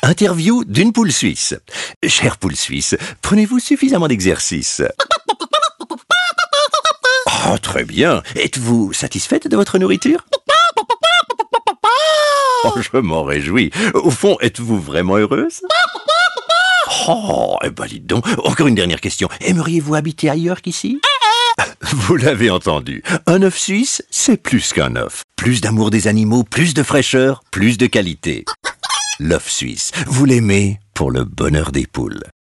Interview d'une poule suisse. Chère poule suisse, prenez-vous suffisamment d'exercice? Oh, très bien. Êtes-vous satisfaite de votre nourriture? Oh, je m'en réjouis. Au fond, êtes-vous vraiment heureuse? Oh, eh ben dites donc. Encore une dernière question. Aimeriez-vous habiter ailleurs qu'ici? Vous l'avez entendu. Un œuf suisse, c'est plus qu'un œuf. Plus d'amour des animaux, plus de fraîcheur, plus de qualité. L'œuf suisse, vous l'aimez pour le bonheur des poules.